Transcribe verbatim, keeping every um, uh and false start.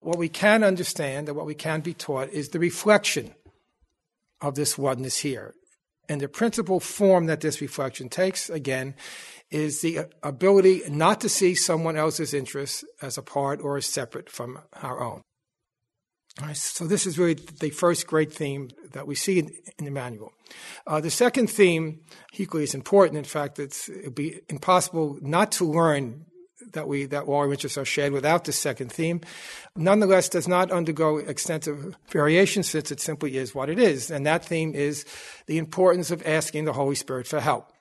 what we can understand and what we can be taught is the reflection of this oneness here. And the principal form that this reflection takes, again, is the ability not to see someone else's interests as a part or as separate from our own. All right, so this is really the first great theme that we see in, in the manual. Uh, the second theme, equally as important, in fact, it's, it would be impossible not to learn that we that all our interests are shared without the second theme, nonetheless does not undergo extensive variation since it simply is what it is. And that theme is the importance of asking the Holy Spirit for help.